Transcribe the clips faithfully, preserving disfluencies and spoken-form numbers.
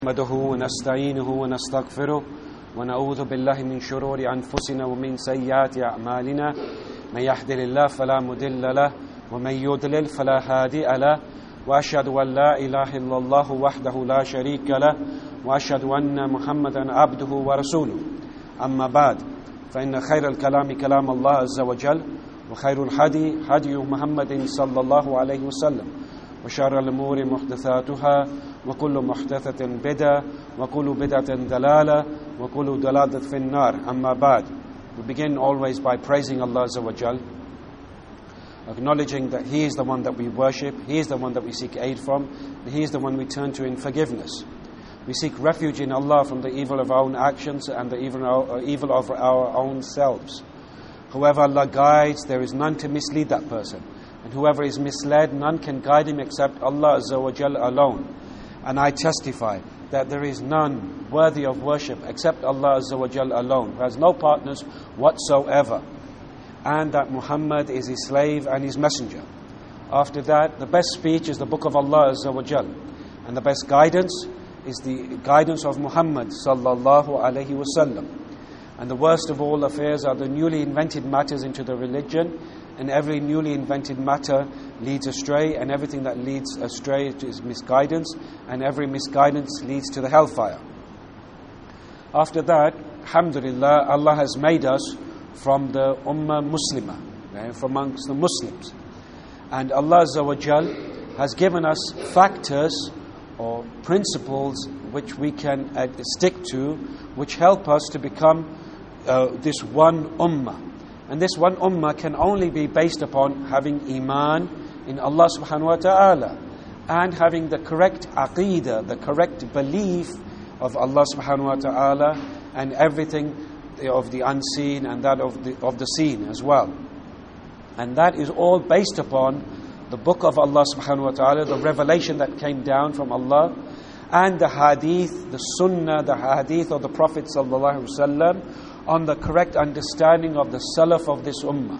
نحمده ونستعينه ونستغفره ونعوذ بالله من شرور أنفسنا ومن سيئات أعمالنا من يهد الله فلا مضل له ومن يضلل فلا هادي له وأشهد أن لا إله إلا الله وحده لا شريك له وأشهد أن محمدا عبده ورسوله أما بعد فإن خير الكلام كلام الله عز وجل وخير الهدي هدي محمد صلى الله عليه وسلم وشر الأمور محدثاتها وكل محدثة بدعة وكل بدعة ضلالة وكل ضلالة في النار. أما بعد, we begin always by praising Allah Azza wa Jal, acknowledging that He is the one that we worship, He is the one that we seek aid from, and He is the one we turn to in forgiveness. We seek refuge in Allah from the evil of our own actions and the evil of, evil of our own selves. Whoever Allah guides, there is none to mislead that person. And whoever is misled, none can guide him except Allah Azza wa Jal alone. And I testify that there is none worthy of worship except Allah Azza wa Jal alone, who has no partners whatsoever. And that Muhammad is his slave and his messenger. After that, the best speech is the book of Allah Azza wa Jal. And the best guidance is the guidance of Muhammad sallallahu alayhi wa sallam. And the worst of all affairs are the newly invented matters into the religion. And every newly invented matter leads astray, and everything that leads astray is misguidance, and every misguidance leads to the hellfire. After that, alhamdulillah, Allah has made us from the Ummah Muslimah, okay, from amongst the Muslims. And Allah Azza wa Jal has given us factors or principles which we can uh, stick to, which help us to become uh, this one Ummah. And this one ummah can only be based upon having iman in Allah subhanahu wa ta'ala and having the correct aqeedah, the correct belief of Allah subhanahu wa ta'ala and everything of the unseen and that of the, of the seen as well. And that is all based upon the book of Allah subhanahu wa ta'ala, the revelation that came down from Allah, and the hadith, the sunnah, the hadith of the Prophet sallallahu alaihi wasallam, on the correct understanding of the salaf of this ummah.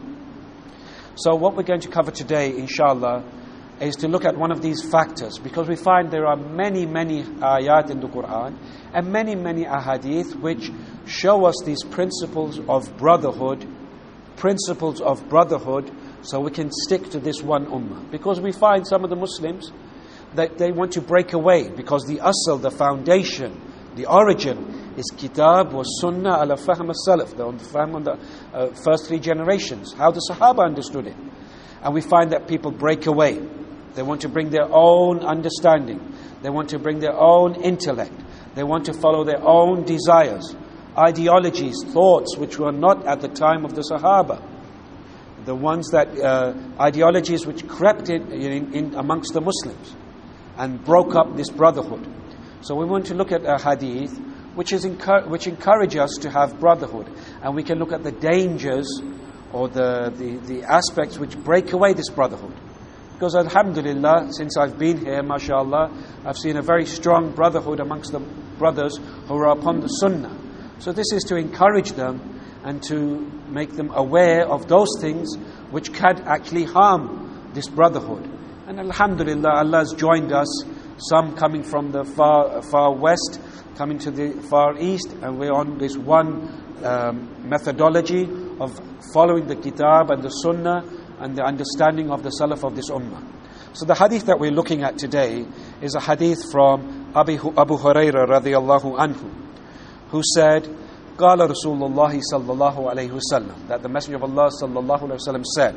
So what we're going to cover today, inshallah, is to look at one of these factors, because we find there are many, many ayat in the Quran and many, many ahadith which show us these principles of brotherhood, principles of brotherhood, so we can stick to this one ummah. Because we find some of the Muslims that they want to break away, because the asl, the foundation, the origin is kitab wa sunnah ala fahm as-salaf, the fahm on the uh, first three generations, how the Sahaba understood it. And we find that people break away. They want to bring their own understanding. They want to bring their own intellect. They want to follow their own desires, ideologies, thoughts which were not at the time of the Sahaba. The ones that, uh, ideologies which crept in, in, in amongst the Muslims and broke up this brotherhood. So we want to look at a hadith which is encu- which encourage us to have brotherhood, and we can look at the dangers or the, the, the aspects which break away this brotherhood. Because alhamdulillah, since I've been here, mashallah, I've seen a very strong brotherhood amongst the brothers who are upon the sunnah. So this is to encourage them and to make them aware of those things which can actually harm this brotherhood. And alhamdulillah, Allah has joined us, some coming from the far far west, coming to the far east, and we're on this one um, methodology of following the kitab and the sunnah and the understanding of the salaf of this ummah. So the hadith that we're looking at today is a hadith from Abu, Abu Hurairah radiyallahu anhu, who said, قال رسول الله صلى الله عليه وسلم, that the Messenger of Allah sallallahu alaihi wasallam said,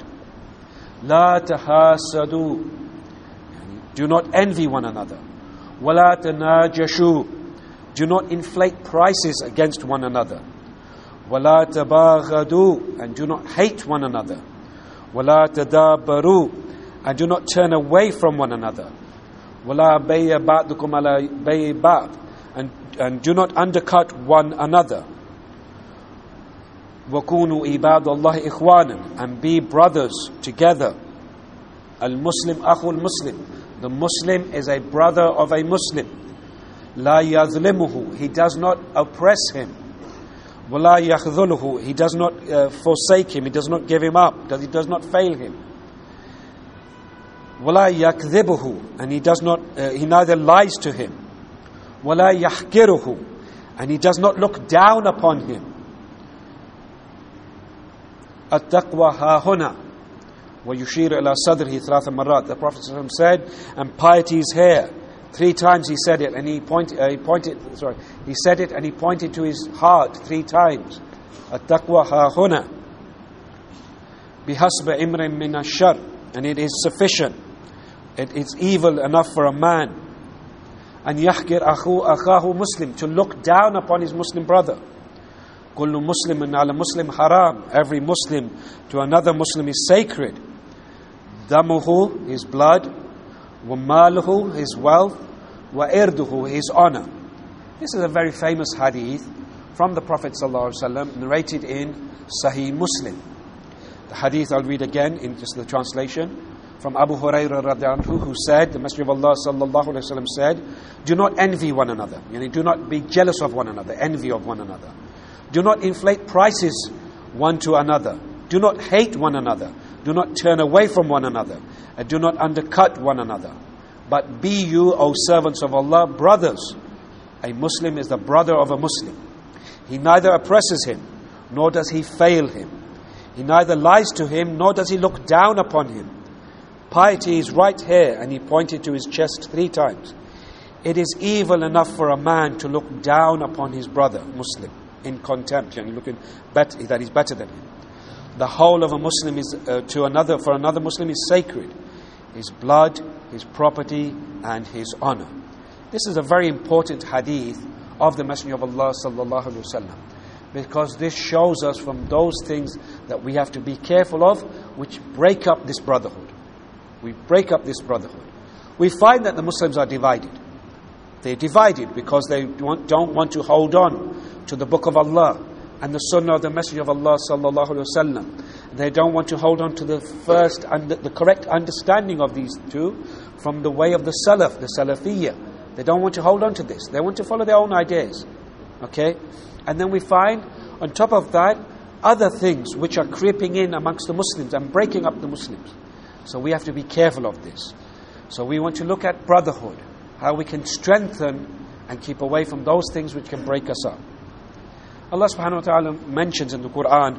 لا تحاسدوا, do not envy one another. وَلَا تَنَاجَشُوا, do not inflate prices against one another. وَلَا تَبَاغَدُوا, and do not hate one another. وَلَا تَدَابَرُوا, and do not turn away from one another. وَلَا بَيَّ بَعْضُكُمْ عَلَى بَيِّ بَعْضٍ, and and do not undercut one another. وَكُونُوا عِبَادَ اللَّهِ إِخْوَانًا, and be brothers together. Al-Muslim akhul Muslim, the Muslim is a brother of a Muslim. La yazlimuhu, he does not oppress him. Wala yakhdhuluhu, he does not uh, forsake him, he does not give him up, he does not fail him. Wala yakdhibuhu, and he does not, uh, he neither lies to him. وَلَا يَحْكِرُهُ, and he does not look down upon him. التقوى ها هنا ويشير إلى صدره ثلاث مرات. The Prophet ﷺ said, and piety is here. Three times he said it, and he pointed. Uh, he pointed. Sorry, he said it, and he pointed to his heart three times. التقوى ها هنا بحسب إمر من الشر, and it is sufficient. It is evil enough for a man. And يحكر أخو أخاه Muslim, to look down upon his Muslim brother. كل مسلم على مسلم حرام, every Muslim to another Muslim is sacred. دمه, his blood. وماله, his wealth. وإرده, his honor. This is a very famous hadith from the Prophet ﷺ, narrated in Sahih Muslim. The hadith I'll read again in just the translation. From Abu Hurairah radhiyallahu anhu, who said, the Messenger of Allah sallallahu alaihi wasallam said, do not envy one another. Yani, do not be jealous of one another, envy of one another. Do not inflate prices one to another. Do not hate one another. Do not turn away from one another. And do not undercut one another. But be you, O servants of Allah, brothers. A Muslim is the brother of a Muslim. He neither oppresses him, nor does he fail him. He neither lies to him, nor does he look down upon him. Piety is right here, and he pointed to his chest three times. It is evil enough for a man to look down upon his brother, Muslim, in contempt, and looking better, that he's better than him. The whole of a Muslim is uh, to another for another Muslim is sacred. His blood, his property, and his honor. This is a very important hadith of the Messenger of Allah sallallahu alaihi wasallam, because this shows us from those things that we have to be careful of, which break up this brotherhood. We break up this brotherhood. We find that the Muslims are divided. They're divided because they don't want to hold on to the Book of Allah and the Sunnah of the Messenger of Allah sallallahu alaihi wasallam. They don't want to hold on to the first and the correct understanding of these two from the way of the Salaf, the Salafiyya. They don't want to hold on to this. They want to follow their own ideas. Okay? And then we find, on top of that, other things which are creeping in amongst the Muslims and breaking up the Muslims. So we have to be careful of this. So we want to look at brotherhood, how we can strengthen and keep away from those things which can break us up. Allah subhanahu wa ta'ala mentions in the Quran,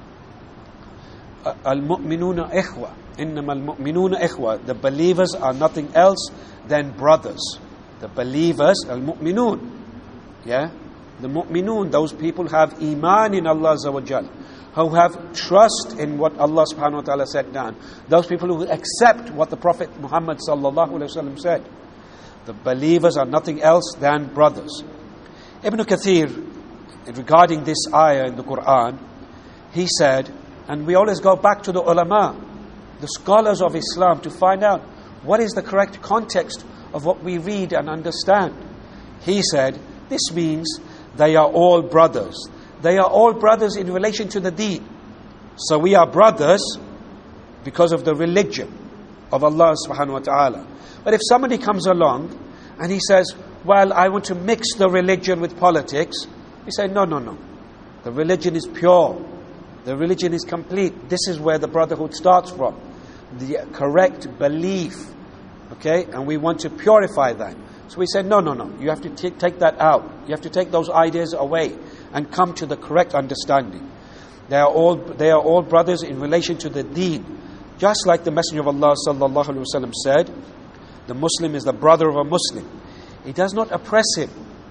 Al-mu'minuna ikhwa, innama al-mu'minuna ikhwa, the believers are nothing else than brothers. The believers, al-mu'minun, yeah, the mu'minun, those people have iman in Allah Azza wa Jal, who have trust in what Allah subhanahu wa ta'ala said down. Those people who accept what the Prophet Muhammad sallallahu alayhi wa sallam said. The believers are nothing else than brothers. Ibn Kathir, regarding this ayah in the Quran, he said, and we always go back to the ulama, the scholars of Islam, to find out what is the correct context of what we read and understand. He said, this means they are all brothers. They are all brothers in relation to the deen. So we are brothers because of the religion of Allah subhanahu wa ta'ala. But if somebody comes along and he says, well, I want to mix the religion with politics, we say, no, no, no. The religion is pure. The religion is complete. This is where the brotherhood starts from. The correct belief. Okay? And we want to purify that. So we say, no, no, no. You have to t- take that out. You have to take those ideas away and come to the correct understanding. They are all they are all brothers in relation to the deen. Just like the Messenger of Allah sallallahu alaihi wasallam said, the Muslim is the brother of a Muslim. He does not oppress him,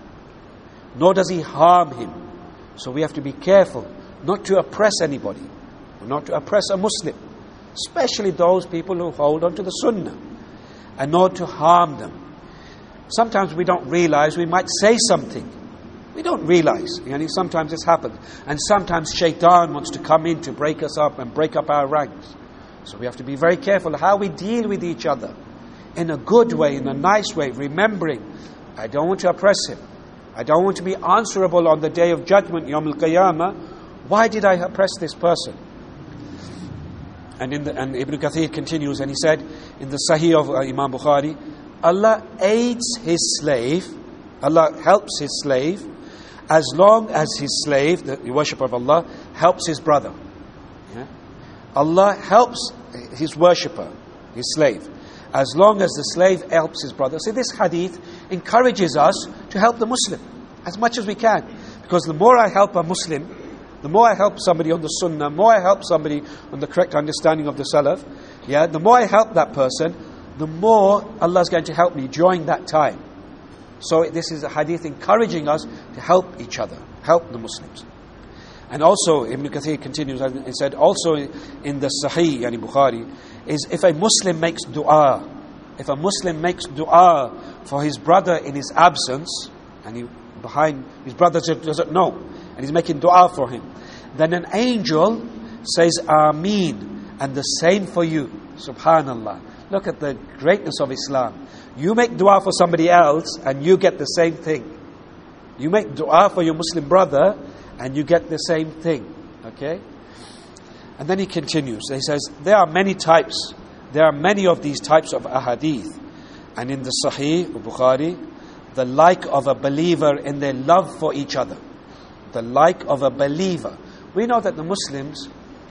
nor does he harm him. So we have to be careful not to oppress anybody, not to oppress a Muslim, especially those people who hold on to the Sunnah, and not to harm them. Sometimes we don't realize we might say something. We don't realize. You know, sometimes this happens. And sometimes shaitan wants to come in to break us up and break up our ranks. So we have to be very careful how we deal with each other. In a good way, in a nice way, remembering, I don't want to oppress him. I don't want to be answerable on the day of judgment, Yawm al-Qiyamah. Why did I oppress this person? And, in the, and Ibn Kathir continues, and he said, in the Sahih of uh, Imam Bukhari, Allah aids his slave, Allah helps his slave, as long as his slave, the worshipper of Allah, helps his brother. Yeah? Allah helps his worshipper, his slave, as long as the slave helps his brother. See, this hadith encourages us to help the Muslim as much as we can. Because the more I help a Muslim, the more I help somebody on the Sunnah, the more I help somebody on the correct understanding of the Salaf, yeah, the more I help that person, the more Allah is going to help me during that time. So this is a hadith encouraging us to help each other, help the Muslims. And also, Ibn Kathir continues, and he said, also in the Sahih, yani Bukhari, is if a Muslim makes dua, if a Muslim makes dua for his brother in his absence, and he behind his brother doesn't know, and he's making dua for him, then an angel says Ameen, and the same for you. Subhanallah. Look at the greatness of Islam. You make dua for somebody else, and you get the same thing. You make dua for your Muslim brother, and you get the same thing. Okay? And then he continues. He says, there are many types. There are many of these types of ahadith. And in the Sahih, Bukhari, the like of a believer in their love for each other. The like of a believer. We know that the Muslims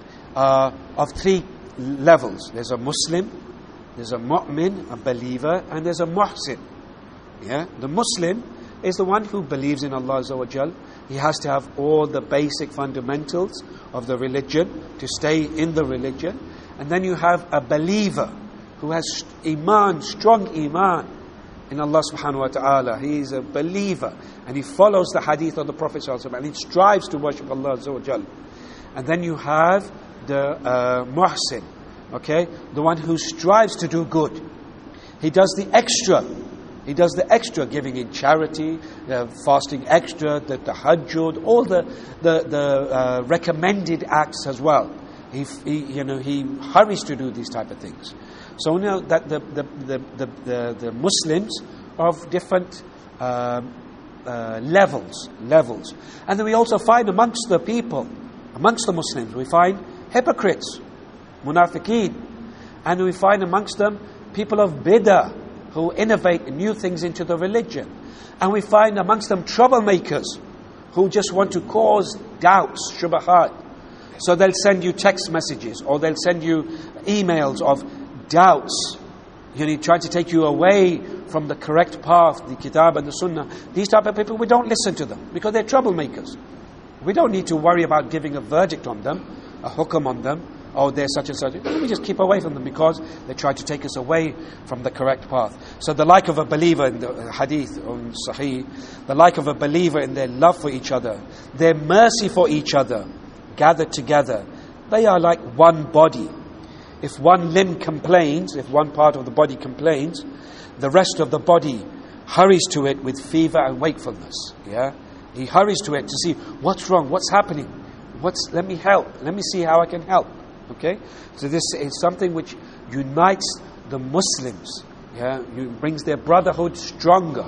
are of three levels. There's a Muslim, there's a mu'min, a believer, and there's a muhsin. Yeah? The Muslim is the one who believes in Allah Azza wa Jal. He has to have all the basic fundamentals of the religion to stay in the religion. And then you have a believer who has iman, strong iman in Allah subhanahu wa ta'ala. He is a believer and he follows the hadith of the Prophet sallallahu alaihi wasallam and he strives to worship Allah Azza wa Jal. And then you have the uh, muhsin, okay, the one who strives to do good. He does the extra. He does the extra, giving in charity, uh, fasting extra, the tahajjud, all the the, the uh, recommended acts as well. He, he, you know, he hurries to do these type of things. So we know that the the the the, the, the Muslims are of different uh, uh, levels, levels, and then we also find amongst the people, amongst the Muslims, we find hypocrites, munafiqeen, and we find amongst them people of bid'ah, who innovate new things into the religion. And we find amongst them troublemakers who just want to cause doubts, shubahat. So they'll send you text messages or they'll send you emails of doubts, you know, trying to take you away from the correct path, the kitab and the sunnah. These type of people, we don't listen to them because they're troublemakers. We don't need to worry about giving a verdict on them, a hukam on them. Oh, they're such and such. We just keep away from them because they try to take us away from the correct path. So the like of a believer in the hadith on Sahih, the like of a believer in their love for each other, their mercy for each other, gathered together, they are like one body. If one limb complains, if one part of the body complains, the rest of the body hurries to it with fever and wakefulness. Yeah, he hurries to it to see what's wrong, what's happening, what's. Let me help. Let me see how I can help. Okay, so this is something which unites the Muslims. Yeah, it brings their brotherhood stronger.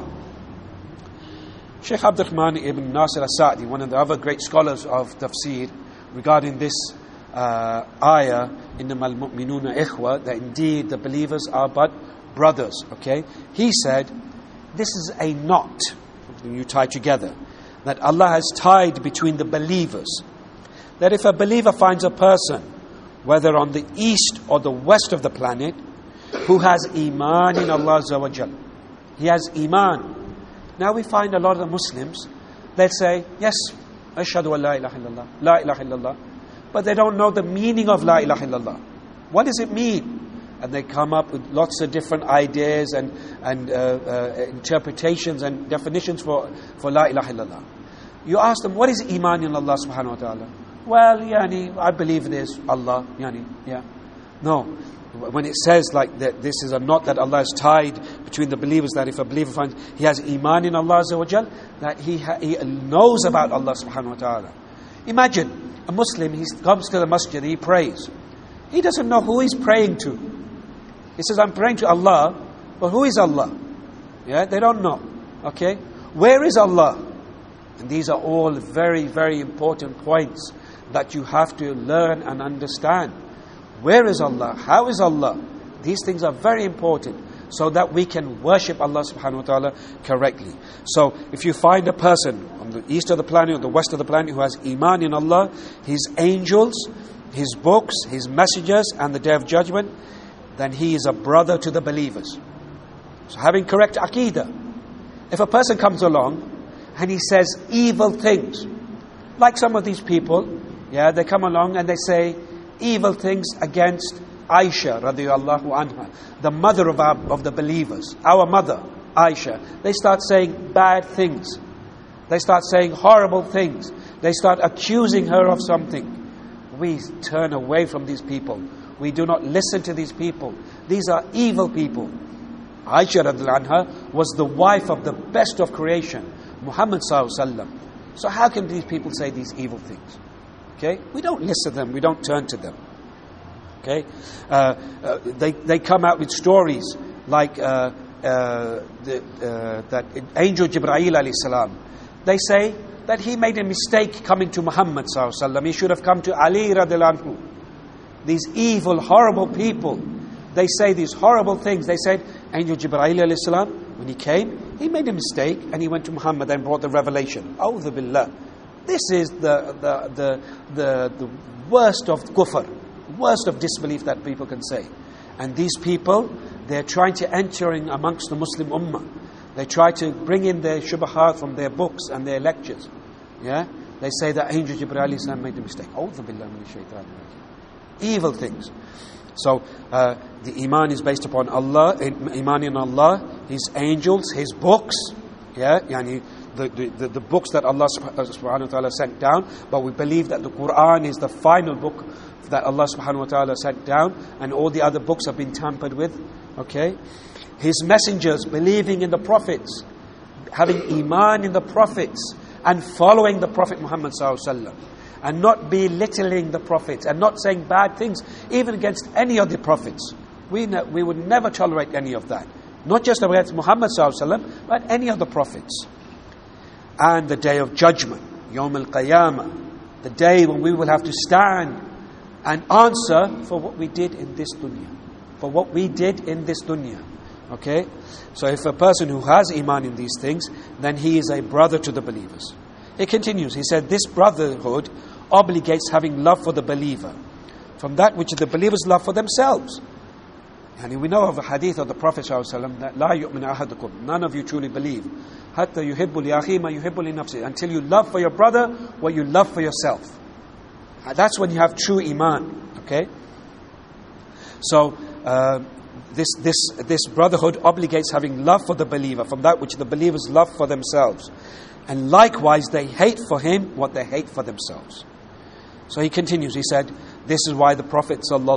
Shaykh Abdul Rahman ibn Nasir al-Sa'di, one of the other great scholars of tafsir, regarding this uh, ayah, إِنَّمَا الْمُؤْمِنُونَ إِخْوَةً, that indeed the believers are but brothers. Okay, he said, this is a knot you tie together that Allah has tied between the believers. That if a believer finds a person, whether on the east or the west of the planet, who has iman in Allah Azza wa Jal. He has iman. Now we find a lot of the Muslims, they'll say, yes, ashhadu an la ilaha illallah, la ilaha illallah, but they don't know the meaning of la ilaha illallah. What does it mean? And they come up with lots of different ideas and, and uh, uh, interpretations and definitions for, for la ilaha illallah. You ask them, what is iman in Allah subhanahu wa ta'ala? Well, yani, I believe there's Allah, yani, yeah. No, when it says like that, this is a knot that Allah has tied between the believers, that if a believer finds he has iman in Allah Azza wa Jal, that he, ha- he knows about Allah subhanahu wa ta'ala. Imagine a Muslim, he comes to the masjid, he prays. He doesn't know who he's praying to. He says, I'm praying to Allah, but who is Allah? Yeah, they don't know. Okay, where is Allah? And these are all very, very important points that you have to learn and understand. Where is Allah? How is Allah? These things are very important so that we can worship Allah subhanahu wa ta'ala correctly. So if you find a person on the east of the planet or the west of the planet who has iman in Allah, His angels, His books, His messengers and the Day of Judgment, then he is a brother to the believers. So having correct aqeedah. If a person comes along and he says evil things, like some of these people, yeah, they come along and they say evil things against Aisha radiyallahu anha, the mother of our, of the believers, our mother Aisha. They start saying bad things. They start saying horrible things. They start accusing her of something. We turn away from these people. We do not listen to these people. These are evil people. Aisha radiyallahu anha was the wife of the best of creation, Muhammad sallallahu alaihi wasallam. So how can these people say these evil things? Okay, we don't listen to them. We don't turn to them. Okay, uh, uh, they they come out with stories like uh, uh, the, uh, that angel Jibreel alayhi salam. They say that he made a mistake coming to Muhammad sallallahu alaihi wasallam. He should have come to Ali radhiyallahu anhu. These evil, horrible people, they say these horrible things. They said angel Jibreel alayhi salam, when he came, he made a mistake and he went to Muhammad and brought the revelation. A'udhu billah. This is the the the the, the worst of kufr, worst of disbelief that people can say. And these people, they're trying to enter in amongst the Muslim ummah. They try to bring in their shubahat from their books and their lectures. Yeah, they say that angel Jibreel alayhi salam made a mistake. A'udhu billah minash shaitanir rajim. Evil things. So uh, the iman is based upon Allah, iman in Allah, His angels, His books. Yeah, yani the, the, the books that Allah subhanahu wa ta'ala sent down. But we believe that the Quran is the final book that Allah subhanahu wa ta'ala sent down, and all the other books have been tampered with. Okay, His messengers, believing in the prophets, having iman in the prophets, and following the Prophet Muhammad sallallahu alaihi wasallam, and not belittling the prophets, and not saying bad things even against any of the prophets. We ne- we would never tolerate any of that. Not just against Muhammad sallallahu alaihi wasallam, but any of the prophets. And the day of judgment, Yawm al-Qiyamah, the day when we will have to stand and answer for what we did in this dunya. For what we did in this dunya. Okay? So if a person who has iman in these things, then he is a brother to the believers. It continues. He said, this brotherhood obligates having love for the believer from that which the believers love for themselves. And we know of a hadith of the Prophet ﷺ that La yu'min ahadukum, none of you truly believe, hatta yuhibbu li akhi ma yuhibbu li nafsi, until you love for your brother what you love for yourself. That's when you have true iman. Okay? So uh, this this this brotherhood obligates having love for the believer from that which the believers love for themselves. And likewise they hate for him what they hate for themselves. So he continues, he said, this is why the Prophet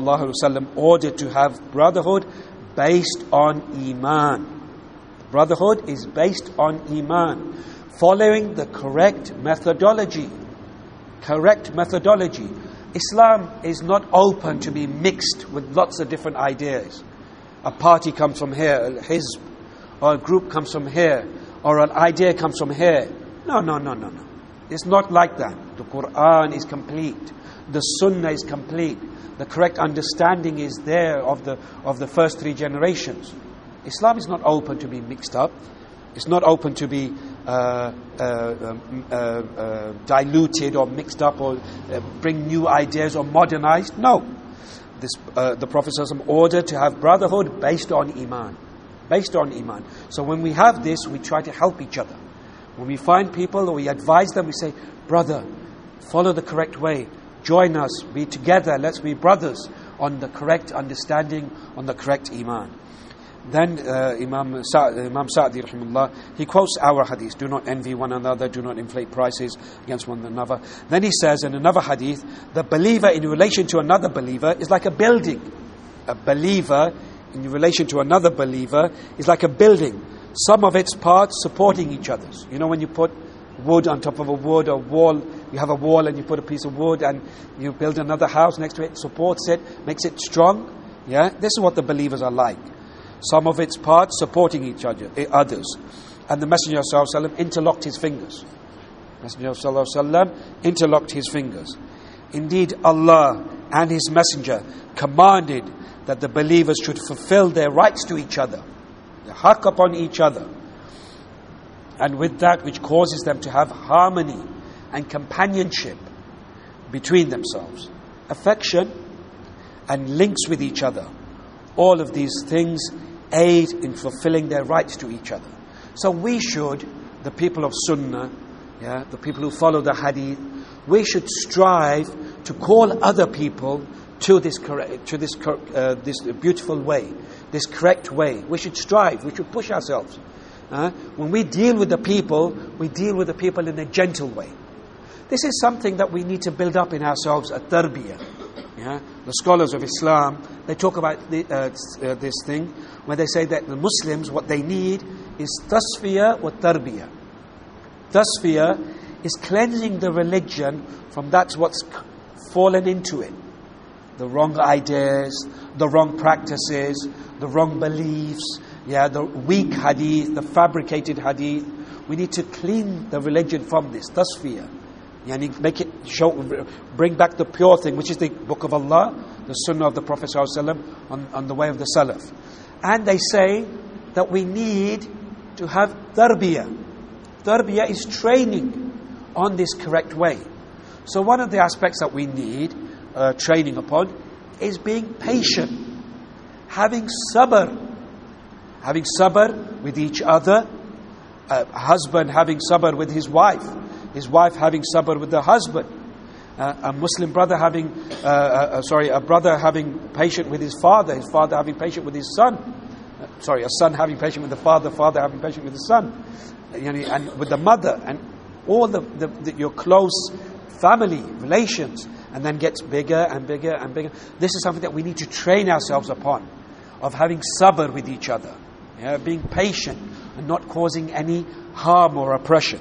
ﷺ ordered to have brotherhood based on iman. Brotherhood is based on iman, following the correct methodology. Correct methodology. Islam is not open to be mixed with lots of different ideas. A party comes from here, a hizb, or a group comes from here, or an idea comes from here. No, no, no, no, no. It's not like that. The Quran is complete. The Sunnah is complete. The correct understanding is there of the of the first three generations. Islam is not open to be mixed up. It's not open to be uh, uh, uh, uh, uh, diluted or mixed up or uh, bring new ideas or modernized. No. This, uh, the Prophet ﷺ ordered to have brotherhood based on iman. Based on iman. So when we have this, we try to help each other. When we find people or we advise them, we say, brother, follow the correct way. Join us. Be together. Let's be brothers on the correct understanding, on the correct iman. Then uh, Imam, Sa- Imam Sa'di, rahimahullah, he quotes our hadith, do not envy one another, do not inflate prices against one another. Then he says in another hadith, the believer in relation to another believer is like a building. A believer in relation to another believer is like a building. Some of its parts supporting each other's. You know when you put wood on top of a wood or wall, you have a wall and you put a piece of wood and you build another house next to it, supports it, makes it strong. Yeah, this is what the believers are like. Some of its parts supporting each other, others. And the Messenger of Allah interlocked his fingers. Messenger of Allah interlocked his fingers. Indeed, Allah and His Messenger commanded that the believers should fulfill their rights to each other, the haqq upon each other, and with that which causes them to have harmony and companionship between themselves, affection and links with each other. all of these things aid in fulfilling their rights to each other. So we should, the people of Sunnah, yeah, the people who follow the Hadith, we should strive to call other people to this correct, to this uh, this beautiful way, this correct way. We should strive. We should push ourselves. Uh, when we deal with the people, we deal with the people in a gentle way. This is something that we need to build up in ourselves, a tarbiyah. Yeah? The scholars of Islam, they talk about the, uh, uh, this thing, where they say that the Muslims, what they need is tasfiyah or tarbiyah. Tasfiyah is cleansing the religion from that's what's fallen into it. The wrong ideas, the wrong practices, the wrong beliefs, yeah, the weak hadith, the fabricated hadith. We need to clean the religion from this, tasfiyah. Yani make it show, bring back the pure thing, which is the Book of Allah, the Sunnah of the Prophet ﷺ, on, on the way of the Salaf. And they say that we need to have tarbiyah. Tarbiyah is training on this correct way. So one of the aspects that we need uh, training upon is being patient, having sabr, having sabr with each other, a husband having sabr with his wife, his wife having sabr with the husband, uh, a Muslim brother having, uh, uh, sorry, a brother having patience with his father, his father having patience with his son, uh, sorry, a son having patience with the father, father having patience with the son, uh, and with the mother, and all the, the, the your close family relations, and then gets bigger and bigger and bigger. This is something that we need to train ourselves upon, of having sabr with each other, yeah, being patient and not causing any harm or oppression.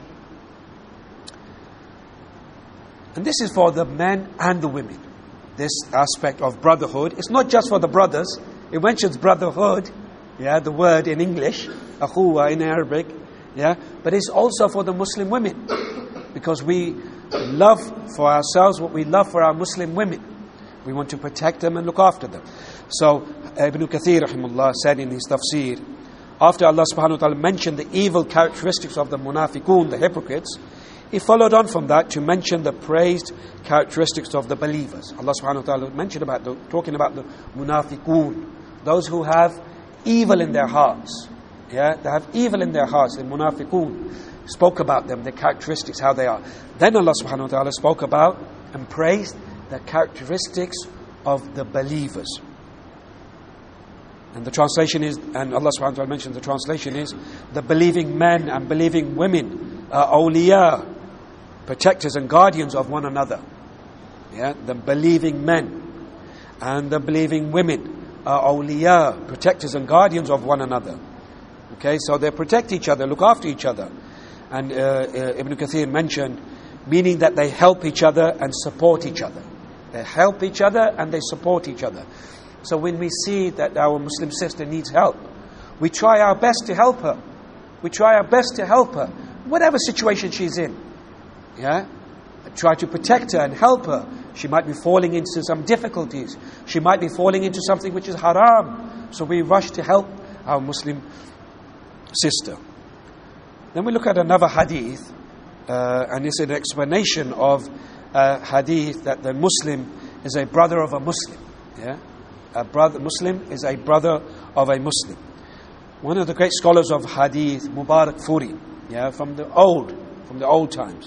And this is for the men and the women. This aspect of brotherhood. It's not just for the brothers. It mentions brotherhood, yeah, the word in English, akhuwa in Arabic, yeah, but it's also for the Muslim women, because we love for ourselves what we love for our Muslim women. We want to protect them and look after them. So Ibn Kathir rahimahullah said in his tafsir, after Allah subhanahu wa ta'ala mentioned the evil characteristics of the munafiqun, the hypocrites, He followed on from that to mention the praised characteristics of the believers. Allah subhanahu wa ta'ala mentioned about the, talking about the munafiqun, those who have evil in their hearts. Yeah, they have evil in their hearts, the munafiqun. Spoke about them, their characteristics, how they are. Then Allah subhanahu wa ta'ala spoke about and praised the characteristics of the believers. And the translation is, and Allah subhanahu wa ta'ala mentions the translation is, the believing men and believing women are awliya, protectors and guardians of one another. Yeah, the believing men and the believing women are awliya, protectors and guardians of one another. Okay, so they protect each other, look after each other. And uh, uh, Ibn Kathir mentioned, meaning that they help each other and support each other. They help each other and they support each other. So when we see that our Muslim sister needs help, we try our best to help her. We try our best to help her, whatever situation she's in. Yeah, try to protect her and help her. She might be falling into some difficulties. She might be falling into something which is haram. So we rush to help our Muslim sister. Then we look at another hadith, uh, and it's an explanation of a hadith that the Muslim is a brother of a Muslim. Yeah, a brother Muslim is a brother of a Muslim. One of the great scholars of hadith, Mubarakfuri, yeah, from the old, from the old times.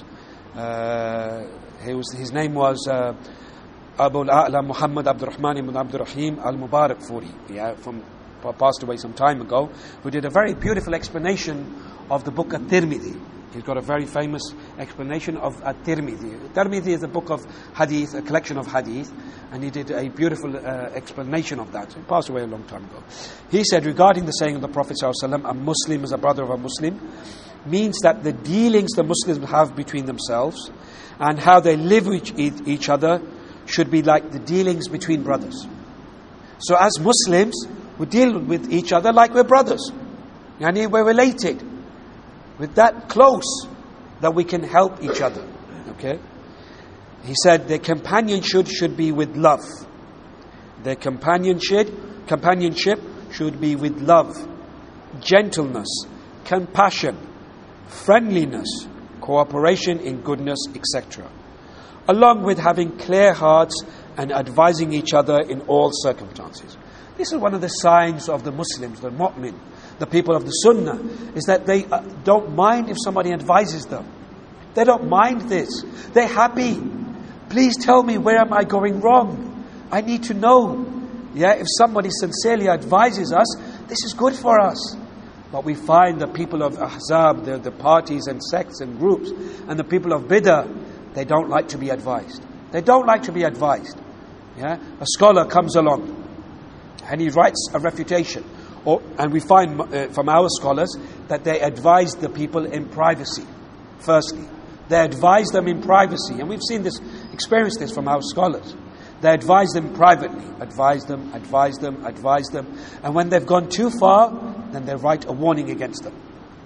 Uh, he was, his name was uh, Abu al-A'la Muhammad Abdurrahman ibn Abdurrahim al-Mubarakfuri, yeah, from passed away some time ago, who did a very beautiful explanation of the book At-Tirmidhi. He's got a very famous explanation of At-Tirmidhi. At-Tirmidhi is a book of hadith, a collection of hadith, and he did a beautiful uh, explanation of that. He passed away a long time ago. He said, regarding the saying of the Prophet ﷺ, a Muslim is a brother of a Muslim, means that the dealings the Muslims have between themselves and how they live with each other should be like the dealings between brothers. So as Muslims, we deal with each other like we're brothers. Yani we're related. With that close that we can help each other. Okay? He said their companionship should be with love. Their companionship, companionship should be with love, gentleness, compassion, friendliness, cooperation in goodness, et cetera. Along with having clear hearts and advising each other in all circumstances. This is one of the signs of the Muslims, the mu'min, the people of the Sunnah, is that they uh, don't mind if somebody advises them. They don't mind this. They're happy. Please tell me, where am I going wrong? I need to know. Yeah, if somebody sincerely advises us, this is good for us. But we find the people of Ahzab, the, the parties and sects and groups, and the people of Bid'ah, they don't like to be advised. They don't like to be advised. Yeah, a scholar comes along and he writes a refutation. Or, and we find uh, from our scholars that they advise the people in privacy. Firstly, they advise them in privacy. And we've seen this, experienced this from our scholars. They advise them privately. Advise them, advise them, advise them. And when they've gone too far, then they write a warning against them.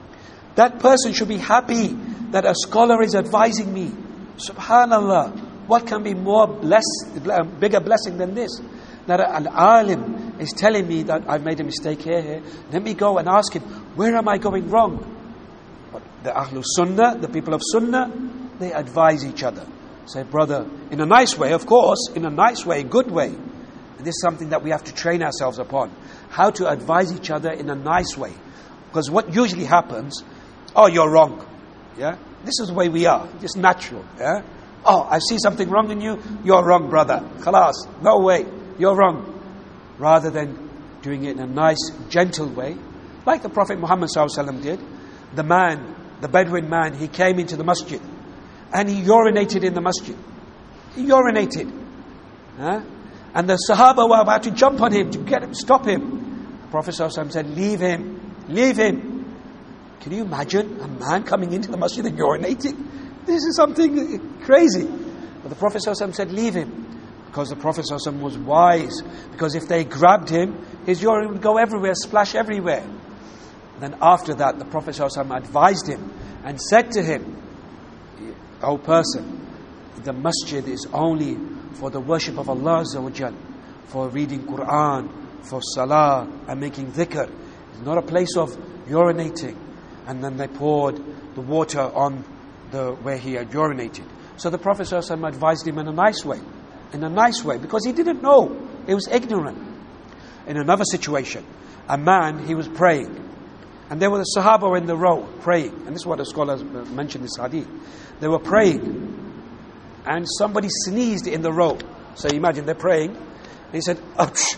That person should be happy that a scholar is advising me. Subhanallah. What can be more bless, bigger blessing than this? That an alim is telling me that I've made a mistake here, here. Let me go and ask him, where am I going wrong? But the Ahlul Sunnah, the people of Sunnah, they advise each other. Say, brother, in a nice way, of course, in a nice way, good way. And this is something that we have to train ourselves upon. How to advise each other in a nice way. Because what usually happens, oh, you're wrong. Yeah? This is the way we are. Just natural. Yeah? Oh, I see something wrong in you. You're wrong, brother. Khalas. No way. You're wrong. Rather than doing it in a nice, gentle way, like the Prophet Muhammad sallallahu alaihi wasallam did. The man, the Bedouin man, he came into the masjid and he urinated in the masjid. He urinated. Huh? And the Sahaba were about to jump on him, to get him, stop him. The Prophet sallallahu alaihi wasallam said, leave him. Leave him. Can you imagine a man coming into the masjid and urinating? This is something crazy. But the Prophet ﷺ said, leave him. Because the Prophet ﷺ was wise. Because if they grabbed him, his urine would go everywhere, splash everywhere. And then after that, the Prophet ﷺ advised him and said to him, O person, the masjid is only for the worship of Allah Azza wa Jal, for reading Quran, for salah and making dhikr. It's not a place of urinating. And then they poured the water on the where he had urinated. So the Prophet ﷺ advised him in a nice way. In a nice way. Because he didn't know. He was ignorant. In another situation, a man, he was praying. And there were the Sahaba in the row, praying. And this is what the scholars mentioned this hadith. They were praying. And somebody sneezed in the row. So imagine, they're praying. And he said, Ouch.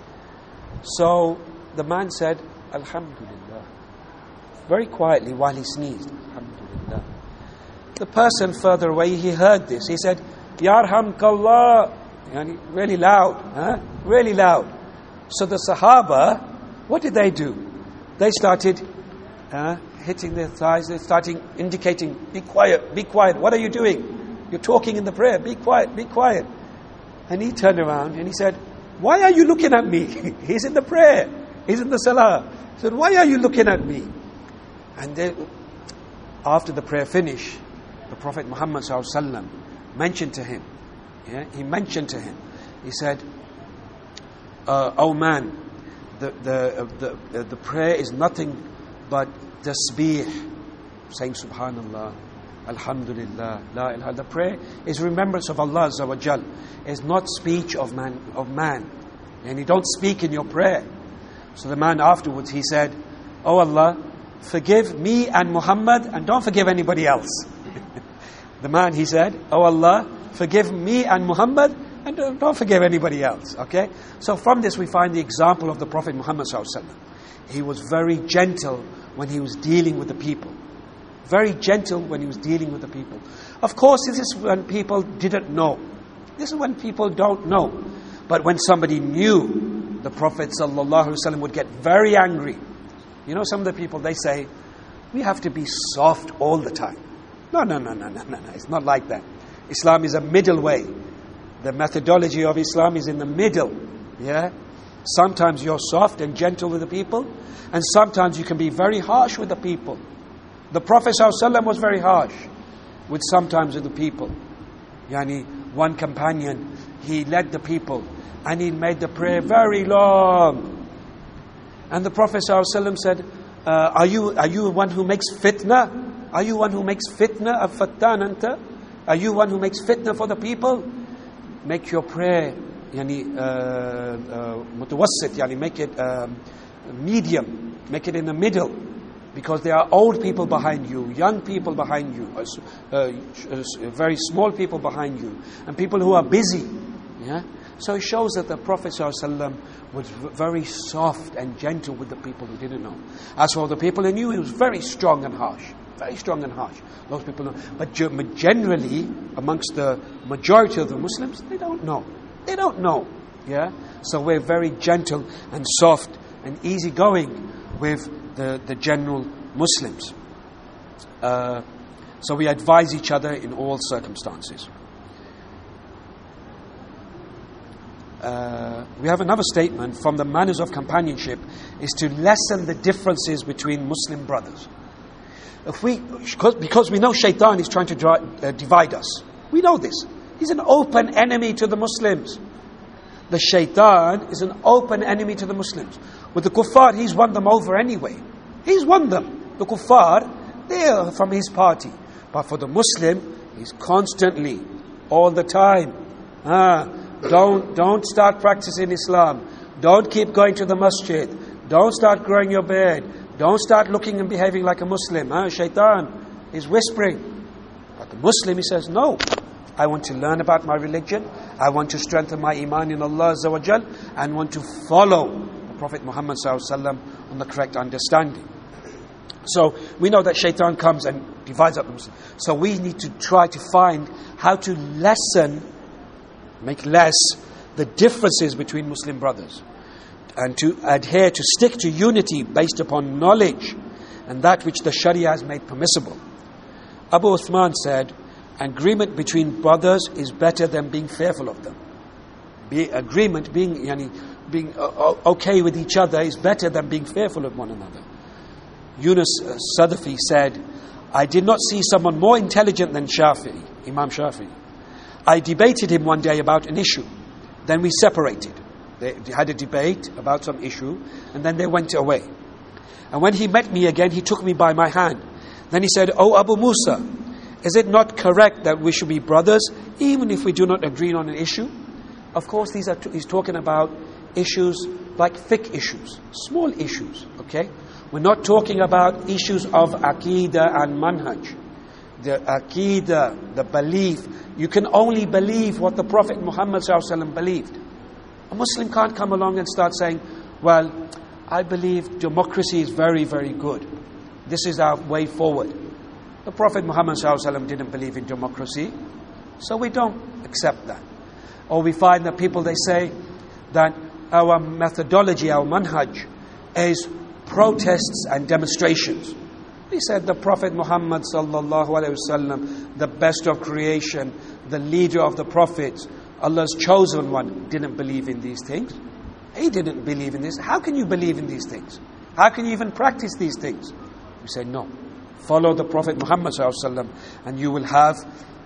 So the man said, Alhamdulillah. Very quietly while he sneezed. Alhamdulillah. The person further away, he heard this. He said, Yarhamkallah. Yani really loud. Huh? Really loud. So the Sahaba, what did they do? They started uh, hitting their thighs. They started indicating, be quiet, be quiet. What are you doing? You're talking in the prayer. Be quiet, be quiet. And he turned around and he said, why are you looking at me? He's in the prayer. He's in the salah. He said, why are you looking at me? And then, after the prayer finished, the Prophet Muhammad sallallahu alaihi wasallam mentioned to him, yeah, he mentioned to him, he said, uh, oh man, the the uh, the uh, the prayer is nothing but tasbih, saying subhanallah, alhamdulillah, la ilaha. The prayer is remembrance of Allah Azza wa Jal. It's not speech of man of man, and you don't speak in your prayer. So the man afterwards, he said, oh Allah, forgive me and Muhammad and don't forgive anybody else. The man, he said, oh Allah, forgive me and Muhammad and don't, don't forgive anybody else. Okay? So from this we find the example of the Prophet Muhammad sallallahu alaihi wasallam. He was very gentle when he was dealing with the people. Very gentle when he was dealing with the people. Of course, this is when people didn't know. This is when people don't know. But when somebody knew, the Prophet sallallahu alaihi wasallam would get very angry. You know, some of the people, they say, we have to be soft all the time. No, no, no, no, no, no, no. It's not like that. Islam is a middle way. The methodology of Islam is in the middle. Yeah? Sometimes you're soft and gentle with the people, and sometimes you can be very harsh with the people. The Prophet ﷺ was very harsh with sometimes with the people. Yani, one companion, he led the people, and he made the prayer very long. And the Prophet ﷺ said, uh, are you are you one who makes fitna? Are you one who makes fitna of fattan anta? Are you one who makes fitna for the people? Make your prayer يعني متوسط, يعني make it um, medium, make it in the middle, because there are old people behind you, young people behind you, uh, uh, very small people behind you, and people who are busy. Yeah. So it shows that the Prophet ﷺ was very soft and gentle with the people who didn't know. As for the people who knew, he was very strong and harsh. Very strong and harsh. Those people know. But generally, amongst the majority of the Muslims, they don't know. They don't know. Yeah. So we're very gentle and soft and easygoing with the, the general Muslims. Uh, so we advise each other in all circumstances. Uh, we have another statement from the manners of companionship is to lessen the differences between Muslim brothers. If we, because we know Shaitan is trying to dri- uh, divide us. We know this. He's an open enemy to the Muslims. The Shaitan is an open enemy to the Muslims. With the kuffar, he's won them over anyway. He's won them. The kuffar, they're from his party. But for the Muslim, he's constantly, all the time, ah, Don't don't start practicing Islam. Don't keep going to the masjid. Don't start growing your beard. Don't start looking and behaving like a Muslim. Huh? Shaitan is whispering. But the Muslim, he says, no. I want to learn about my religion. I want to strengthen my iman in Allah Azza wa Jal, and want to follow the Prophet Muhammad Sallallahu Alaihi Wasallam on the correct understanding. So we know that Shaitan comes and divides up the Muslims. So we need to try to find how to lessen, make less the differences between Muslim brothers, and to adhere, to stick to unity based upon knowledge and that which the Sharia has made permissible. Abu Uthman said, agreement between brothers is better than being fearful of them. Be, agreement, being, yani, being uh, okay with each other is better than being fearful of one another. Yunus uh, Sadafi said, I did not see someone more intelligent than Shafi'i, Imam Shafi'i. I debated him one day about an issue. Then we separated. They had a debate about some issue, and then they went away. And when he met me again, he took me by my hand. Then he said, "Oh Abu Musa, is it not correct that we should be brothers, even if we do not agree on an issue?" Of course, these are t- he's talking about issues like fiqh issues, small issues, okay? We're not talking about issues of aqidah and manhaj. The aqidah, the belief, you can only believe what the Prophet Muhammad sallallahu alaihi wasallam believed. A Muslim can't come along and start saying, well, I believe democracy is very, very good. This is our way forward. The Prophet Muhammad sallallahu alaihi wasallam didn't believe in democracy, so we don't accept that. Or we find that people, they say that our methodology, our manhaj, is protests and demonstrations. He said the Prophet Muhammad sallallahu alaihi wasallam, the best of creation, the leader of the prophets, Allah's chosen one, didn't believe in these things. He didn't believe in this. How can you believe in these things? How can you even practice these things? We say no. Follow the Prophet Muhammad sallallahu alaihi wasallam, and you will have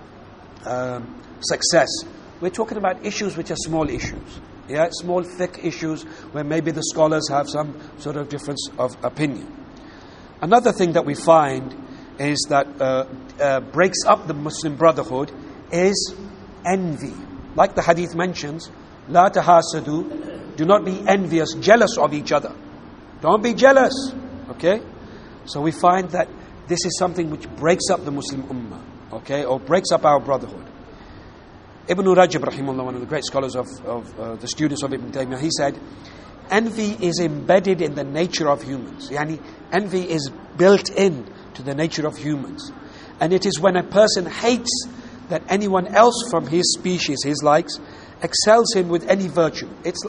um, success. We're talking about issues which are small issues. Yeah, small fiqh issues where maybe the scholars have some sort of difference of opinion. Another thing that we find is that uh, uh, breaks up the Muslim brotherhood is envy. Like the hadith mentions, La tahasadu, do not be envious, jealous of each other. Don't be jealous. Okay? So we find that this is something which breaks up the Muslim ummah. Okay? Or breaks up our brotherhood. Ibn Rajab, rahimahullah, one of the great scholars of, of uh, the students of Ibn Taymiyyah, he said, envy is embedded in the nature of humans. Yani, envy is built in to the nature of humans. And it is when a person hates that anyone else from his species, his likes, excels him with any virtue. It's,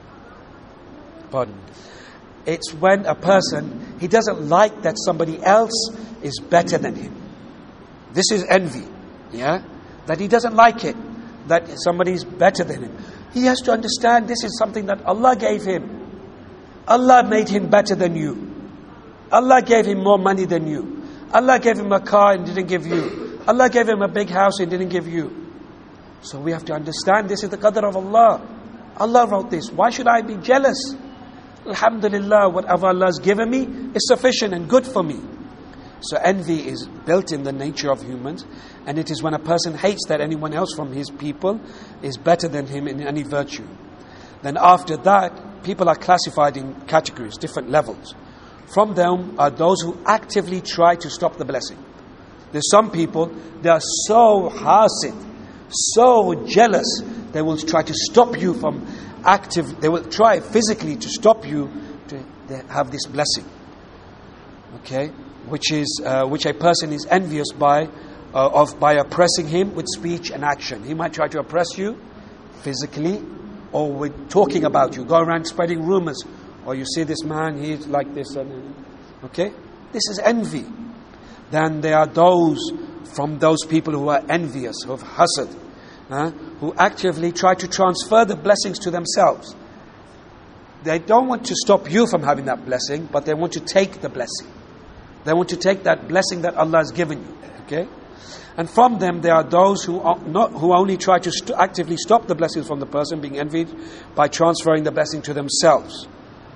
pardon. It's when a person, he doesn't like that somebody else is better than him. This is envy. Yeah? That he doesn't like it, that somebody is better than him. He has to understand this is something that Allah gave him. Allah made him better than you. Allah gave him more money than you. Allah gave him a car and didn't give you. Allah gave him a big house and didn't give you. So we have to understand this is the qadr of Allah. Allah wrote this. Why should I be jealous? Alhamdulillah, whatever Allah has given me is sufficient and good for me. So envy is built in the nature of humans, and it is when a person hates that anyone else from his people is better than him in any virtue. Then after that, people are classified in categories, different levels. From them are those who actively try to stop the blessing. There's some people, they are so hasid, so jealous, they will try to stop you from active, they will try physically to stop you to have this blessing. Okay? Which is, uh, which a person is envious by, uh, of by oppressing him with speech and action. He might try to oppress you physically, or with talking about you, go around spreading rumors, or you see this man, he's like this, and okay? This is envy. Then there are those from those people who are envious, who have hasad, uh, who actively try to transfer the blessings to themselves. They don't want to stop you from having that blessing, but they want to take the blessing. They want to take that blessing that Allah has given you. Okay? And from them there are those who are not, who only try to st- actively stop the blessings from the person being envied by transferring the blessing to themselves.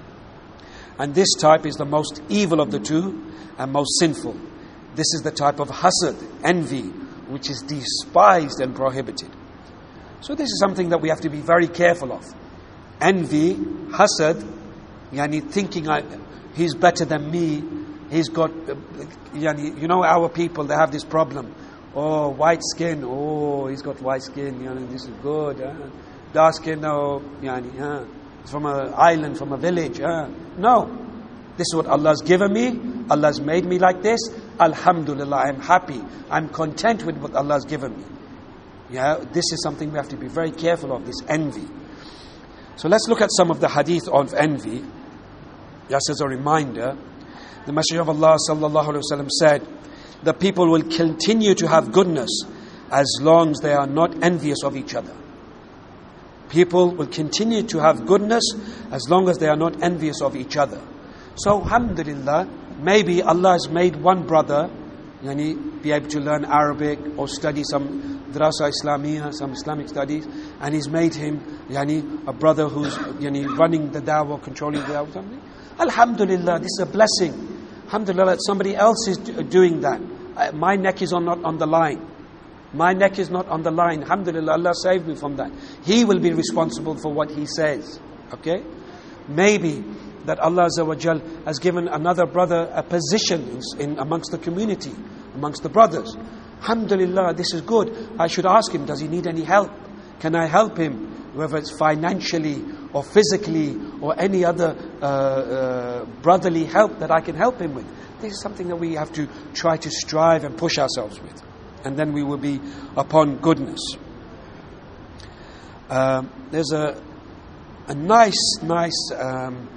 And this type is the most evil of the two and most sinful. This is the type of hasad, envy, which is despised and prohibited. So this is something that we have to be very careful of. Envy, hasad, yani thinking I, he's better than me, he's got, uh, yani, you know our people, they have this problem. Oh, white skin, oh, he's got white skin, you know, this is good. Huh? Dark skin, no, yani, huh? It's from an island, from a village. Huh? No, this is what Allah has given me, Allah has made me like this, alhamdulillah, I'm happy, I'm content with what Allah has given me. Yeah, this is something we have to be very careful of, this envy. So let's look at some of the hadith of envy. Just as a reminder, the Messenger of Allah sallallahu alaihi wasallam said, the people will continue to have goodness as long as they are not envious of each other. People will continue to have goodness as long as they are not envious of each other. So alhamdulillah, maybe Allah has made one brother yani, be able to learn Arabic or study some Drasa Islamiyah, some Islamic studies, and he's made him yani, a brother who's yani, running the dawah, controlling the dawah, something. Alhamdulillah, this is a blessing. Alhamdulillah, that somebody else is doing that. Uh, my neck is on, not on the line. My neck is not on the line. Alhamdulillah, Allah saved me from that. He will be responsible for what he says. Okay? Maybe that Allah Azza wa Jal has given another brother a position in, in amongst the community, amongst the brothers. Alhamdulillah, this is good. I should ask him, does he need any help? Can I help him? Whether it's financially or physically or any other uh, uh, brotherly help that I can help him with. This is something that we have to try to strive and push ourselves with. And then we will be upon goodness. Um, there's a a nice, nice, um,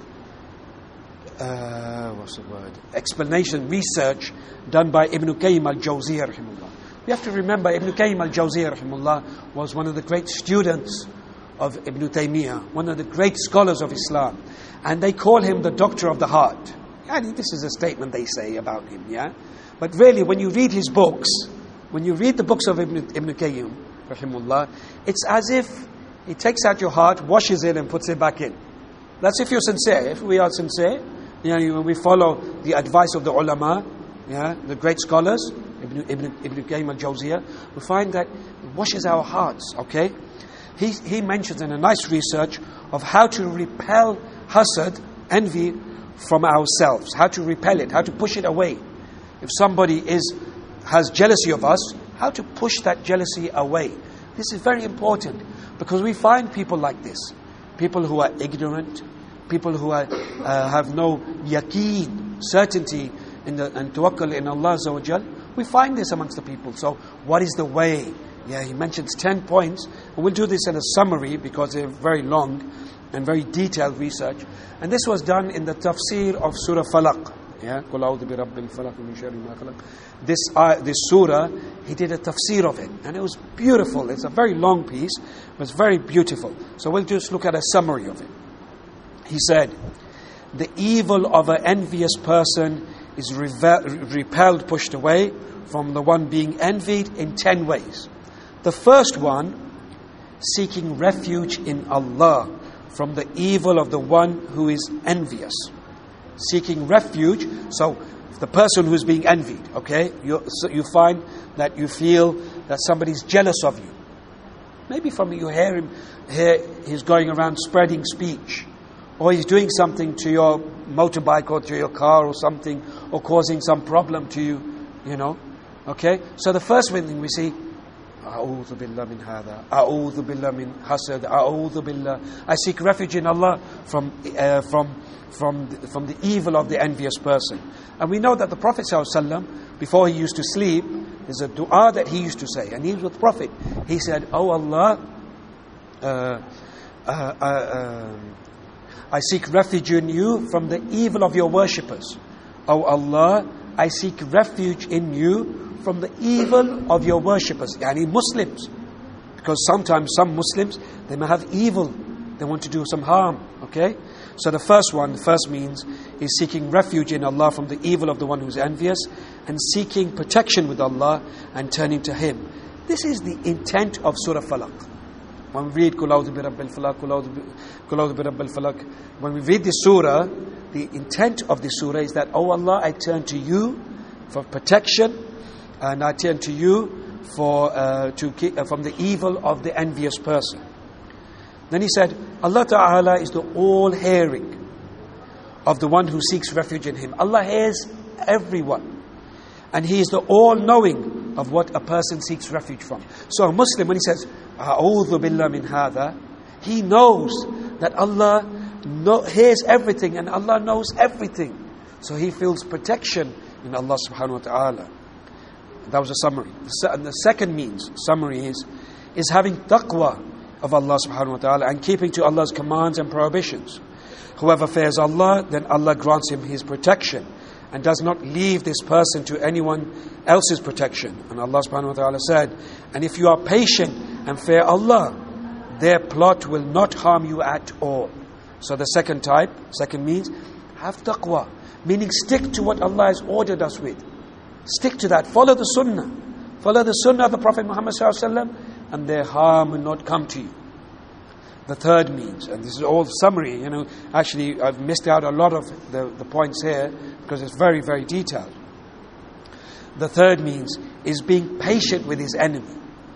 uh, what's the word? Explanation, research done by Ibn Qayyim al-Jawziyah rahimahullah. We have to remember Ibn Qayyim al-Jawziyah rahimahullah was one of the great students of Ibn Taymiyyah, one of the great scholars of Islam. And they call him the doctor of the heart. I mean, this is a statement they say about him, yeah? But really, when you read his books, when you read the books of Ibn, Ibn Qayyim, rahimahullah, it's as if he takes out your heart, washes it and puts it back in. That's if you're sincere. If we are sincere, you know, when we follow the advice of the ulama, yeah, the great scholars, Ibn, Ibn, Ibn Qayyim al-Jawziyah, we find that it washes our hearts, okay? He, he mentions in a nice research of how to repel hasad, envy, from ourselves, how to repel it, how to push it away. If somebody is has jealousy of us, how to push that jealousy away. This is very important because we find people like this, people who are ignorant, people who are, uh, have no yaqeen, certainty in the and tawakkul in Allah Azza wa Jal. We find this amongst the people. So what is the way? Yeah, he mentions ten points, and we'll do this in a summary because they're very long and very detailed research. And this was done in the tafsir of Surah Falaq. Yeah, Qul a'udhu bi rabbil falaq min sharri ma khalaq. This uh, this surah, he did a tafsir of it, and it was beautiful. It's a very long piece, but it's very beautiful. So we'll just look at a summary of it. He said, the evil of an envious person is reve- repelled, pushed away from the one being envied in ten ways. The first one, seeking refuge in Allah from the evil of the one who is envious. Seeking refuge, so the person who's being envied, okay, you, so you find that you feel that somebody's jealous of you. Maybe from you hear him, hear he's going around spreading speech, or he's doing something to your motorbike or to your car or something, or causing some problem to you, you know. Okay? So the first thing we see, A'udhu billah min hadha, A'udhu billah min hasad, A'udhu billah. I seek refuge in Allah from uh, from from the, from the evil of the envious person. And we know that the Prophet ﷺ, before he used to sleep, there's a dua that he used to say, and he was with the Prophet. He said, "Oh Allah, uh, uh, uh, um, I seek refuge in you from the evil of your worshippers. Oh Allah, I seek refuge in you from the evil of your worshippers." Yani Muslims. Because sometimes some Muslims, they may have evil. They want to do some harm. Okay? So the first one, the first means, is seeking refuge in Allah from the evil of the one who's envious, and seeking protection with Allah and turning to Him. This is the intent of Surah Falaq. When we read Qul A'udhu bi Rabbil Falaq, Qul A'udhu bi Rabbil Falaq, when we read this surah, the intent of this surah is that, oh Allah, I turn to you for protection, and I turn to you for uh, to keep, uh, from the evil of the envious person. Then he said, Allah Ta'ala is the all-hearing of the one who seeks refuge in Him. Allah hears everyone. And He is the all-knowing of what a person seeks refuge from. So a Muslim, when he says, A'udhu billah min hadha, he knows that Allah know, hears everything, and Allah knows everything. So he feels protection in Allah subhanahu wa ta'ala. That was a summary. And the second means, summary is, is having taqwa of Allah subhanahu wa ta'ala and keeping to Allah's commands and prohibitions. Whoever fears Allah, then Allah grants him His protection and does not leave this person to anyone else's protection. And Allah subhanahu wa ta'ala said, and if you are patient and fear Allah, their plot will not harm you at all. So the second type, second means, have taqwa, meaning stick to what Allah has ordered us with. Stick to that. Follow the sunnah. Follow the sunnah of the Prophet Muhammad sallallahu alaihi wasallam, and their harm will not come to you. The third means, and this is all summary, you know, actually I've missed out a lot of the, the points here because it's very, very detailed. The third means is being patient with his enemy.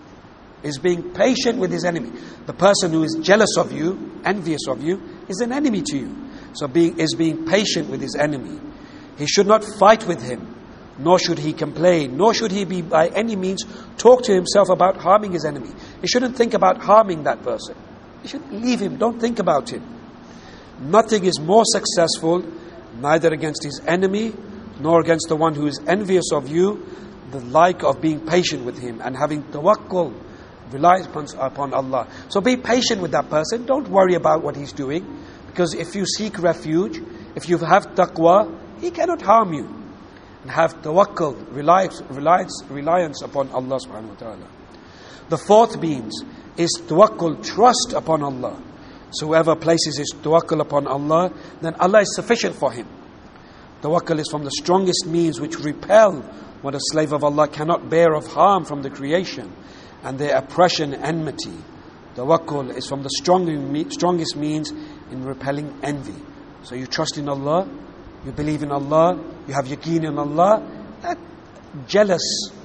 Is being patient with his enemy. The person who is jealous of you, envious of you, is an enemy to you. So being is being patient with his enemy. He should not fight with him, nor should he complain, nor should he be by any means talk to himself about harming his enemy. He shouldn't think about harming that person. He should leave him, don't think about him. Nothing is more successful, neither against his enemy, nor against the one who is envious of you, the like of being patient with him and having tawakkul, rely upon, upon Allah. So be patient with that person, don't worry about what he's doing, because if you seek refuge, if you have taqwa, he cannot harm you. And have tawakkul, reliance, reliance, reliance upon Allah subhanahu wa ta'ala. The fourth means is tawakkul, trust upon Allah. So whoever places his tawakkul upon Allah, then Allah is sufficient for him. Tawakkul is from the strongest means which repel what a slave of Allah cannot bear of harm from the creation and their oppression and enmity. Tawakkul is from the strongest means in repelling envy. So you trust in Allah, you believe in Allah, you have yaqeen in Allah, that jealous,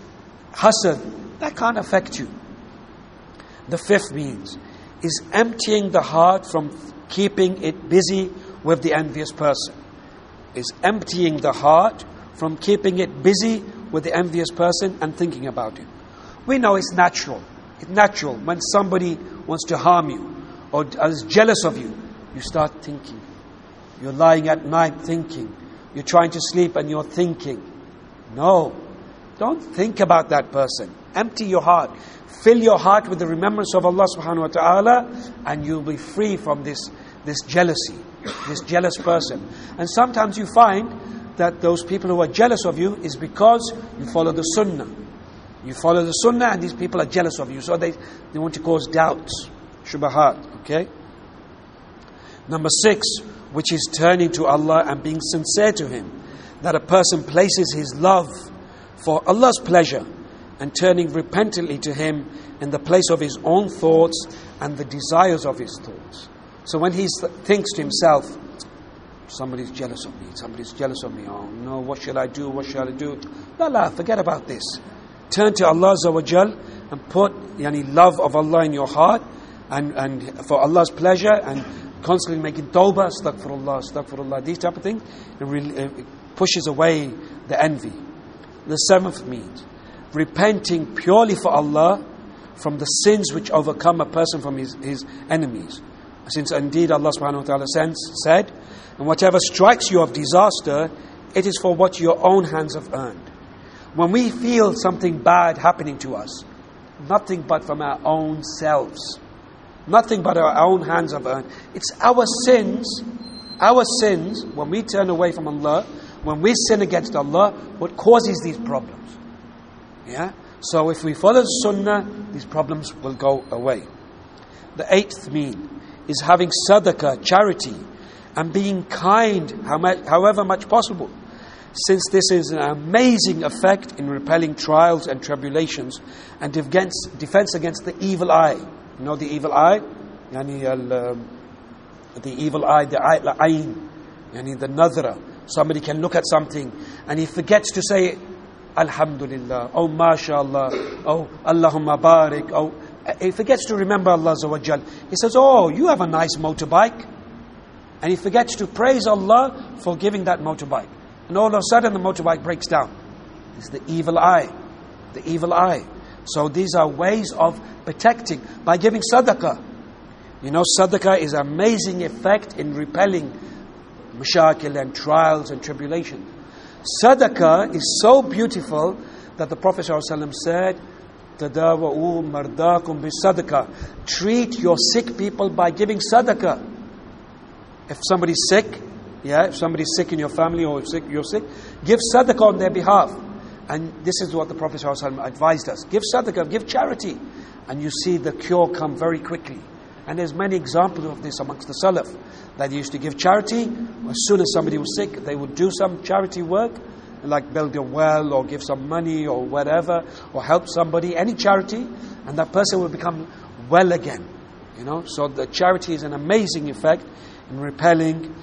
hasad, that can't affect you. The fifth means is emptying the heart from keeping it busy with the envious person. Is emptying the heart from keeping it busy with the envious person and thinking about it. We know it's natural. It's natural when somebody wants to harm you or is jealous of you, you start thinking. You're lying at night thinking. You're trying to sleep and you're thinking. No, don't think about that person. Empty your heart. Fill your heart with the remembrance of Allah subhanahu wa ta'ala, and you'll be free from this, this jealousy, this jealous person. And sometimes you find that those people who are jealous of you is because you follow the sunnah. You follow the sunnah and these people are jealous of you. So they, they want to cause doubts, shubahat, okay? Number six, which is turning to Allah and being sincere to Him. That a person places his love for Allah's pleasure and turning repentantly to Him in the place of his own thoughts and the desires of his thoughts. So when he thinks to himself, somebody's jealous of me, somebody's jealous of me. Oh no, what shall I do? What shall I do? La la, forget about this. Turn to Allah Azza wa Jal and put yani, love of Allah in your heart and, and for Allah's pleasure, and constantly making tawbah, astaghfirullah, astaghfirullah, these type of things. It, really, it pushes away the envy. The seventh means repenting purely for Allah from the sins which overcome a person from his, his enemies. Since indeed Allah subhanahu wa ta'ala said, and whatever strikes you of disaster, it is for what your own hands have earned. When we feel something bad happening to us, nothing but from our own selves, nothing but our own hands have earned. It's our sins, our sins, when we turn away from Allah, when we sin against Allah, what causes these problems. Yeah? So if we follow Sunnah, these problems will go away. The eighth mean is having sadaqah, charity, and being kind however much possible, since this is an amazing effect in repelling trials and tribulations and against, defense against the evil eye. You know the evil eye? Yani al, um, the evil eye, the ayn, yani the nadra. Somebody can look at something and he forgets to say Alhamdulillah, oh MashaAllah, oh Allahumma barik, oh, he forgets to remember Allah Azza wa Jal. He says, oh, you have a nice motorbike. And he forgets to praise Allah for giving that motorbike. And all of a sudden the motorbike breaks down. It's the evil eye. The evil eye. So these are ways of protecting by giving sadaqah. You know, sadaqah is an amazing effect in repelling mashakil and trials and tribulations. Sadaqah is so beautiful that the Prophet ﷺ said, Tadawa'u mardakum bisadaqah. Treat your sick people by giving sadaqah. If somebody's sick, yeah, if somebody's sick in your family or if sick, you're sick, give sadaqah on their behalf. And this is what the Prophet ﷺ advised us. Give sadaqah, give charity. And you see the cure come very quickly. And there's many examples of this amongst the Salaf. That they used to give charity. As soon as somebody was sick, they would do some charity work. Like build a well or give some money or whatever. Or help somebody, any charity. And that person will become well again. You know, so the charity is an amazing effect in repelling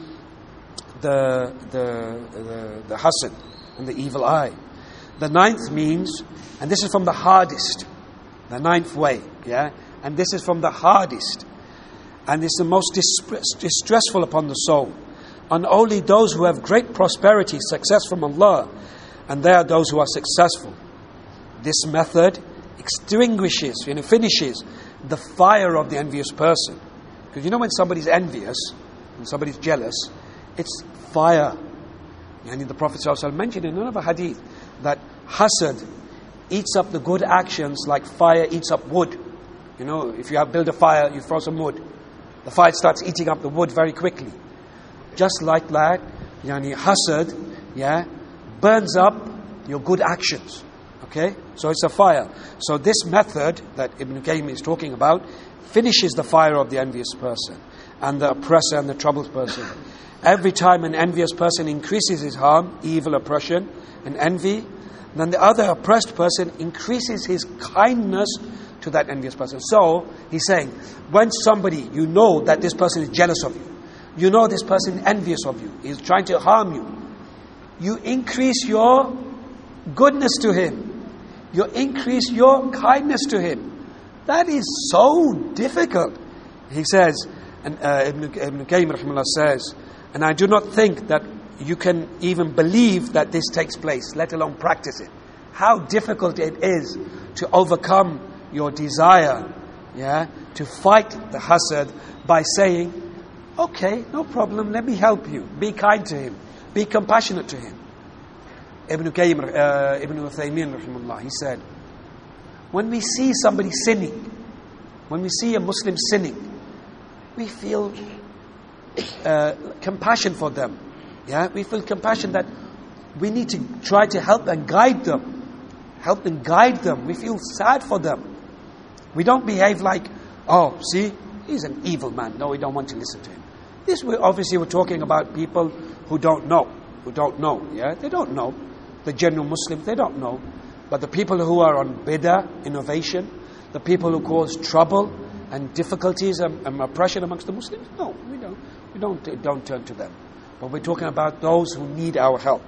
the the the, the hasad and the evil eye. The ninth means, and this is from the hardest, the ninth way, yeah, and this is from the hardest, and it's the most dis- distressful upon the soul. And only those who have great prosperity, success from Allah, and they are those who are successful. This method extinguishes, you know, finishes the fire of the envious person. Because you know when somebody's envious, when somebody's jealous, it's fire. And the Prophet ﷺ mentioned in another hadith that hasad eats up the good actions like fire eats up wood. You know, if you have built a fire, you throw some wood. The fire starts eating up the wood very quickly. Just like that, yani hasad, yeah, burns up your good actions. Okay? So it's a fire. So this method that Ibn Qayyim is talking about finishes the fire of the envious person and the oppressor and the troubled person. Every time an envious person increases his harm, evil, oppression, and envy, then the other oppressed person increases his kindness to that envious person. So, he's saying, when somebody, you know that this person is jealous of you, you know this person is envious of you, he's trying to harm you, you increase your goodness to him, you increase your kindness to him. That is so difficult. He says, and uh, Ibn, Ibn Qayyim rahimahullah says, and I do not think that you can even believe that this takes place, let alone practice it. How difficult it is to overcome your desire, yeah, to fight the hasad by saying, okay, no problem, let me help you. Be kind to him. Be compassionate to him. Ibn Qayyim, uh, Ibn Uthaymin, rahimahullah, he said, when we see somebody sinning, when we see a Muslim sinning, we feel uh, compassion for them. Yeah, we feel compassion that we need to try to help and guide them. Help and guide them. We feel sad for them. We don't behave like, oh, see, he's an evil man. No, we don't want to listen to him. This, we obviously, we're talking about people who don't know. Who don't know, yeah? They don't know. The general Muslims, they don't know. But the people who are on bid'ah, innovation, the people who cause trouble and difficulties and, and oppression amongst the Muslims, no, we don't. We don't, don't turn to them. but we're talking about those who need our help.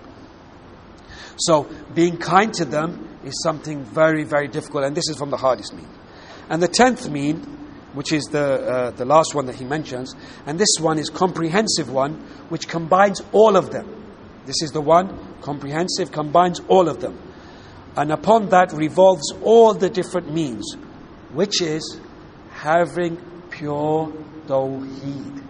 So being kind to them is something very, very difficult, and this is from the hardest mean. And the tenth mean, which is the uh, the last one that he mentions, and this one is comprehensive one, which combines all of them. This is the one, comprehensive, combines all of them. And upon that revolves all the different means, which is having pure tawheed.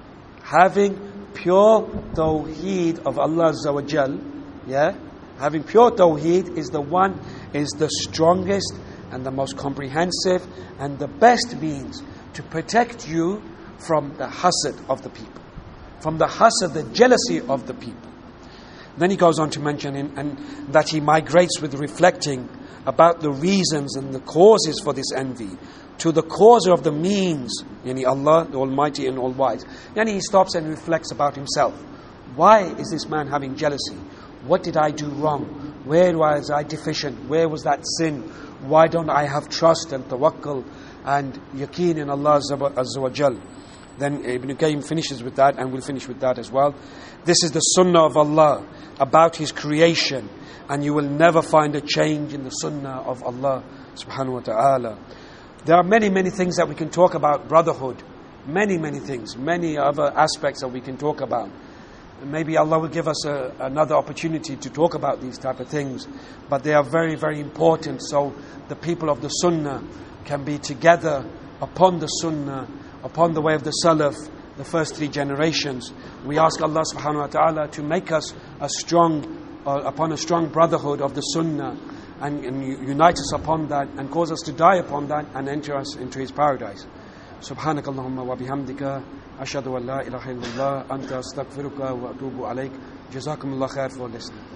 Having pure tawheed of Allah Azza wa Jal, yeah? Having pure tawheed is the one, is the strongest and the most comprehensive and the best means to protect you from the hasad of the people. From the hasad, the jealousy of the people. Then he goes on to mention in, and that he migrates with reflecting about the reasons and the causes for this envy to the causer of the means, yani Allah, the Almighty and All-Wise. Yani he stops and reflects about himself. Why is this man having jealousy? What did I do wrong? Where was I deficient? Where was that sin? Why don't I have trust and tawakkul and yaqeen in Allah Azza wa Jal? Then Ibn Qayyim finishes with that, and we'll finish with that as well. This is the sunnah of Allah about His creation, and you will never find a change in the sunnah of Allah subhanahu wa ta'ala. There are many, many things that we can talk about brotherhood. Many, many things. Many other aspects that we can talk about. And maybe Allah will give us a, another opportunity to talk about these type of things. But they are very, very important, so the people of the sunnah can be together upon the sunnah, upon the way of the Salaf, the first three generations. We ask Allah subhanahu wa ta'ala to make us a strong, uh, upon a strong brotherhood of the Sunnah, and, and unite us upon that, and cause us to die upon that, and enter us into His paradise. Subhanakallahumma wa bihamdika, ashhadu an la ilaha illallah, anta astaghfiruka wa atubu alayk. Jazakumullah khair for listening.